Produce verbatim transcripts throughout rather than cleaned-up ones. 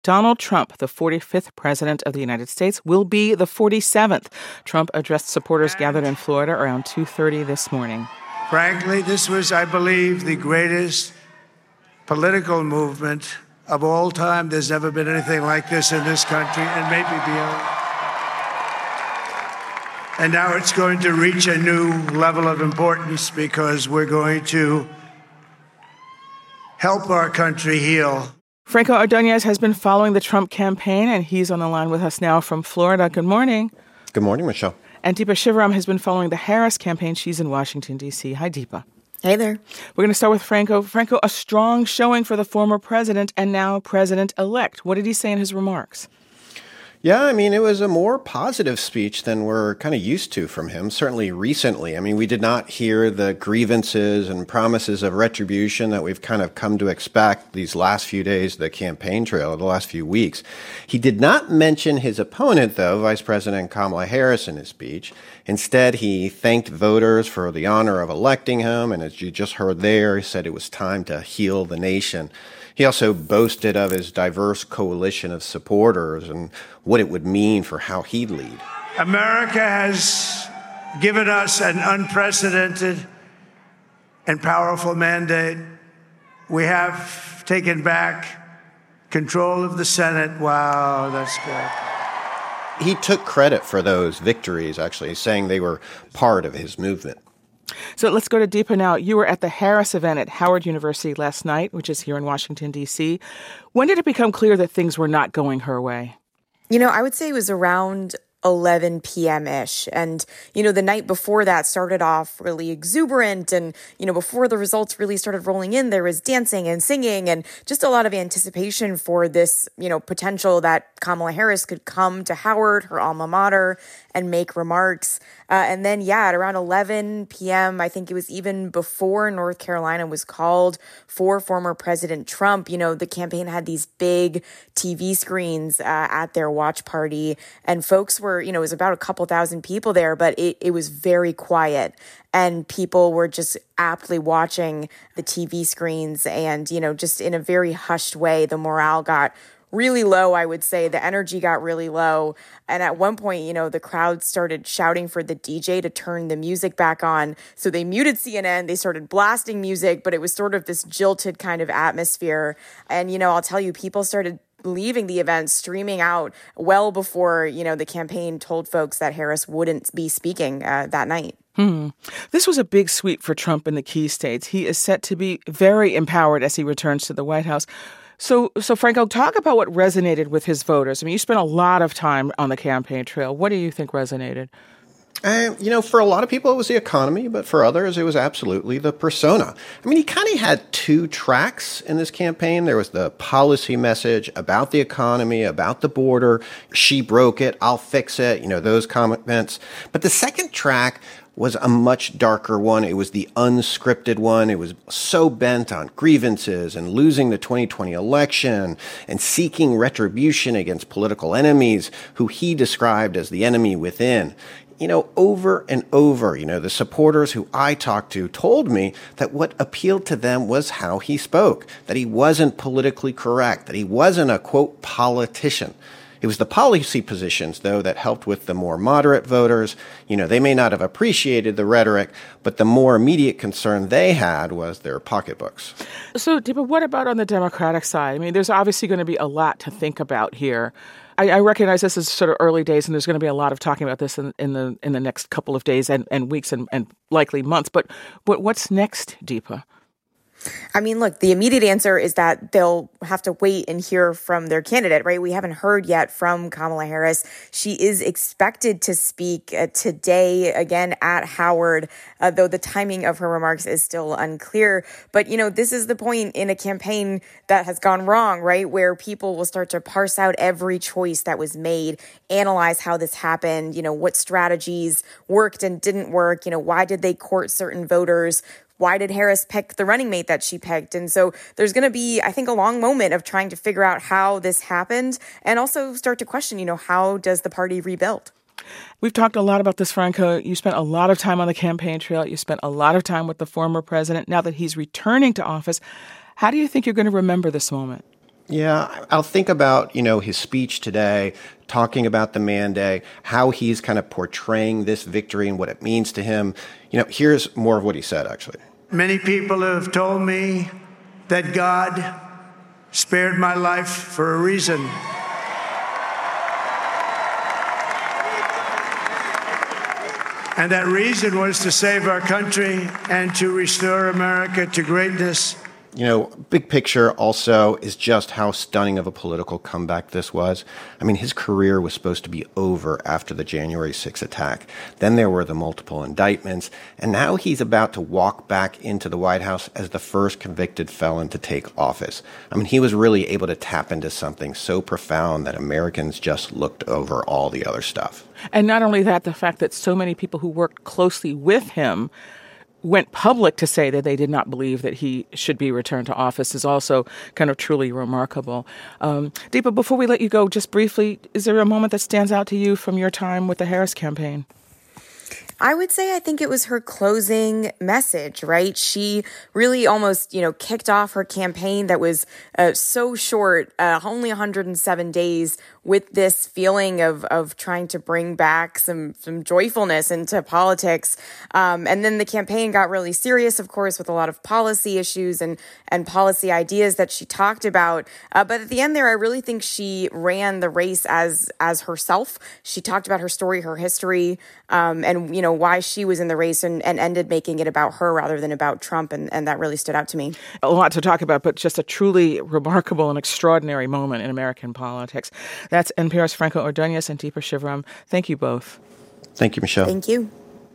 Donald Trump, the forty-fifth president of the United States, will be the forty-seventh. Trump addressed supporters gathered in Florida around two thirty this morning. Frankly, this was, I believe, the greatest political movement of all time. There's never been anything like this in this country, and maybe beyond. And now it's going to reach a new level of importance because we're going to help our country heal. Franco Ordonez has been following the Trump campaign, and he's on the line with us now from Florida. Good morning. Good morning, Michelle. And Deepa Shivaram has been following the Harris campaign. She's in Washington, D C. Hi, Deepa. Hey there. We're going to start with Franco. Franco, a strong showing for the former president and now president-elect. What did he say in his remarks? Yeah, I mean, it was a more positive speech than we're kind of used to from him, certainly recently. I mean, we did not hear the grievances and promises of retribution that we've kind of come to expect these last few days, the campaign trail, the last few weeks. He did not mention his opponent, though, Vice President Kamala Harris, in his speech. Instead, he thanked voters for the honor of electing him, and as you just heard there, he said it was time to heal the nation. He also boasted of his diverse coalition of supporters and what it would mean for how he'd lead. America has given us an unprecedented and powerful mandate. We have taken back control of the Senate. Wow, that's good. He took credit for those victories, actually, saying they were part of his movement. So let's go to Deepa now. You were at the Harris event at Howard University last night, which is here in Washington, D C. When did it become clear that things were not going her way? You know, I would say it was around eleven p.m.-ish. And, you know, the night before that started off really exuberant. And, you know, before the results really started rolling in, there was dancing and singing and just a lot of anticipation for this, you know, potential that Kamala Harris could come to Howard, her alma mater, and make remarks. Uh, and then, yeah, at around eleven p.m., I think it was even before North Carolina was called for former President Trump, you know, the campaign had these big T V screens uh, at their watch party. And folks were, you know, it was about a couple thousand people there, but it, it was very quiet. And people were just aptly watching the T V screens. And, you know, just in a very hushed way, the morale got really low, I would say. The energy got really low. And at one point, you know, the crowd started shouting for the D J to turn the music back on. So they muted C N N. They started blasting music, but it was sort of this jilted kind of atmosphere. And, you know, I'll tell you, people started leaving the event, streaming out well before, you know, the campaign told folks that Harris wouldn't be speaking uh, that night. Hmm. This was a big sweep for Trump in the key states. He is set to be very empowered as he returns to the White House. So, so Franco, talk about what resonated with his voters. I mean, you spent a lot of time on the campaign trail. What do you think resonated? Uh, you know, for a lot of people, it was the economy, but for others, it was absolutely the persona. I mean, he kind of had two tracks in this campaign. There was the policy message about the economy, about the border. She broke it, I'll fix it, you know, those comments. But the second track was a much darker one. It was the unscripted one. It was so bent on grievances and losing the twenty twenty election and seeking retribution against political enemies who he described as the enemy within. You know, over and over, you know, the supporters who I talked to told me that what appealed to them was how he spoke, that he wasn't politically correct, that he wasn't a, quote, politician. It was the policy positions, though, that helped with the more moderate voters. You know, they may not have appreciated the rhetoric, but the more immediate concern they had was their pocketbooks. So, Deepa, what about on the Democratic side? I mean, there's obviously going to be a lot to think about here. I, I recognize this is sort of early days, and there's going to be a lot of talking about this in, in the in the next couple of days and, and weeks and, and likely months. But, but what's next, Deepa? I mean, look, the immediate answer is that they'll have to wait and hear from their candidate, right? We haven't heard yet from Kamala Harris. She is expected to speak uh, today again at Howard, uh, though the timing of her remarks is still unclear. But, you know, this is the point in a campaign that has gone wrong, right? Where people will start to parse out every choice that was made, analyze how this happened, you know, what strategies worked and didn't work, you know, why did they court certain voters? Why did Harris pick the running mate that she picked? And so there's going to be, I think, a long moment of trying to figure out how this happened and also start to question, you know, how does the party rebuild? We've talked a lot about this, Franco. You spent a lot of time on the campaign trail. You spent a lot of time with the former president. Now that he's returning to office, how do you think you're going to remember this moment? Yeah, I'll think about, you know, his speech today, talking about the mandate, how he's kind of portraying this victory and what it means to him. You know, here's more of what he said, actually. Many people have told me that God spared my life for a reason. And that reason was to save our country and to restore America to greatness. You know, big picture also is just how stunning of a political comeback this was. I mean, his career was supposed to be over after the January sixth attack. Then there were the multiple indictments, and now he's about to walk back into the White House as the first convicted felon to take office. I mean, he was really able to tap into something so profound that Americans just looked over all the other stuff. And not only that, the fact that so many people who worked closely with him went public to say that they did not believe that he should be returned to office is also kind of truly remarkable. Um, Deepa, before we let you go, just briefly, is there a moment that stands out to you from your time with the Harris campaign? I would say I think it was her closing message, right? She really almost, you know, kicked off her campaign that was uh, so short, uh, only one hundred seven days, with this feeling of of trying to bring back some some joyfulness into politics. Um, and then the campaign got really serious, of course, with a lot of policy issues and and policy ideas that she talked about. Uh, but at the end there, I really think she ran the race as as herself. She talked about her story, her history, um, and, you know, why she was in the race, and, and ended making it about her rather than about Trump. And, and that really stood out to me. A lot to talk about, but just a truly remarkable and extraordinary moment in American politics. That's N P R's Franco Ordonez and Deepa Shivaram. Thank you both. Thank you, Michelle. Thank you.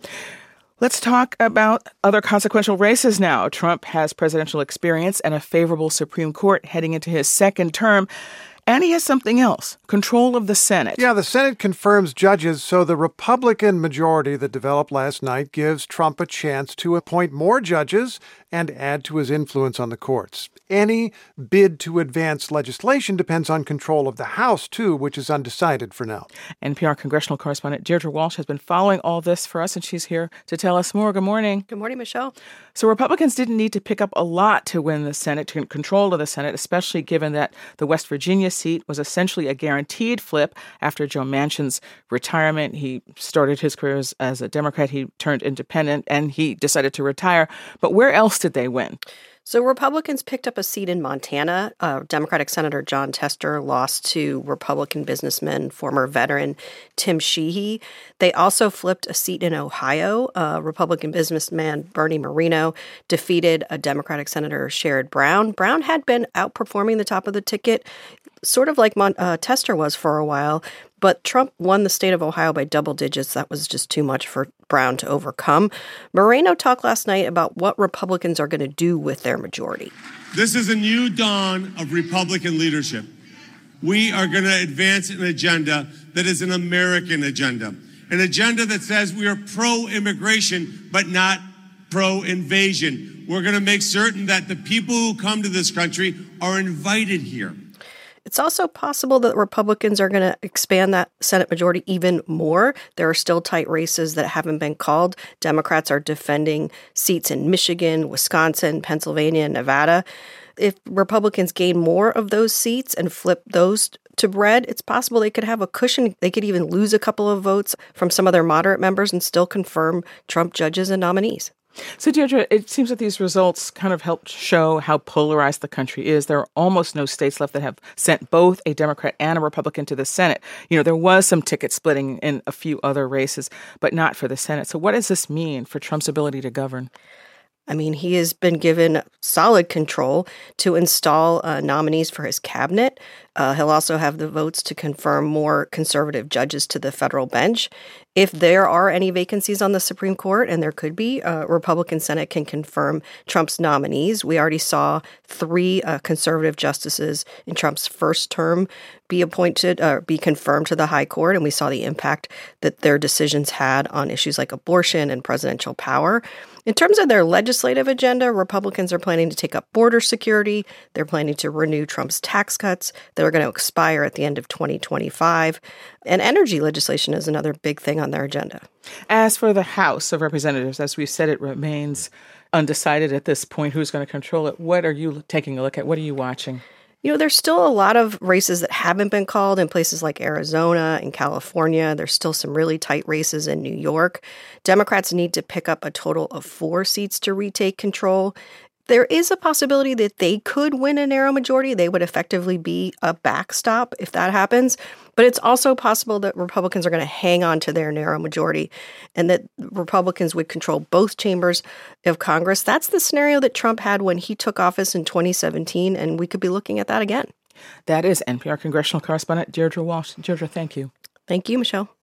Let's talk about other consequential races now. Trump has presidential experience and a favorable Supreme Court heading into his second term. And he has something else, control of the Senate. Yeah, the Senate confirms judges, so the Republican majority that developed last night gives Trump a chance to appoint more judges and add to his influence on the courts. Any bid to advance legislation depends on control of the House, too, which is undecided for now. N P R congressional correspondent Deirdre Walsh has been following all this for us, and she's here to tell us more. Good morning. Good morning, Michelle. So Republicans didn't need to pick up a lot to win the Senate, to control of the Senate, especially given that the West Virginia seat was essentially a guaranteed flip after Joe Manchin's retirement. He started his career as, as a Democrat. He turned independent, and he decided to retire. But where else did they win? So Republicans picked up a seat in Montana. Uh, Democratic Senator Jon Tester lost to Republican businessman, former veteran Tim Sheehy. They also flipped a seat in Ohio. Uh, Republican businessman Bernie Moreno defeated a Democratic Senator Sherrod Brown. Brown had been outperforming the top of the ticket, sort of like Mon- uh, Tester was for a while. But Trump won the state of Ohio by double digits. That was just too much for Brown to overcome. Moreno talked last night about what Republicans are going to do with their majority. This is a new dawn of Republican leadership. We are going to advance an agenda that is an American agenda, an agenda that says we are pro-immigration, but not pro-invasion. We're going to make certain that the people who come to this country are invited here. It's also possible that Republicans are going to expand that Senate majority even more. There are still tight races that haven't been called. Democrats are defending seats in Michigan, Wisconsin, Pennsylvania, and Nevada. If Republicans gain more of those seats and flip those to red, it's possible they could have a cushion. They could even lose a couple of votes from some of their moderate members and still confirm Trump judges and nominees. So, Deirdre, it seems that these results kind of help show how polarized the country is. There are almost no states left that have sent both a Democrat and a Republican to the Senate. You know, there was some ticket splitting in a few other races, but not for the Senate. So what does this mean for Trump's ability to govern? I mean, he has been given solid control to install uh, nominees for his cabinet. Uh, he'll also have the votes to confirm more conservative judges to the federal bench. If there are any vacancies on the Supreme Court, and there could be, uh, Republican Senate can confirm Trump's nominees. We already saw three uh, conservative justices in Trump's first term be appointed, uh, be confirmed to the high court, and we saw the impact that their decisions had on issues like abortion and presidential power. In terms of their legislative agenda, Republicans are planning to take up border security. They're planning to renew Trump's tax cuts that are going to expire at the end of twenty twenty-five. And energy legislation is another big thing on their agenda. As for the House of Representatives, as we said, it remains undecided at this point who's going to control it. What are you taking a look at? What are you watching? You know, there's still a lot of races that haven't been called in places like Arizona and California. There's still some really tight races in New York. Democrats need to pick up a total of four seats to retake control. There is a possibility that they could win a narrow majority. They would effectively be a backstop if that happens. But it's also possible that Republicans are going to hang on to their narrow majority and that Republicans would control both chambers of Congress. That's the scenario that Trump had when he took office in twenty seventeen, and we could be looking at that again. That is N P R congressional correspondent Deirdre Walsh. Deirdre, thank you. Thank you, Michelle.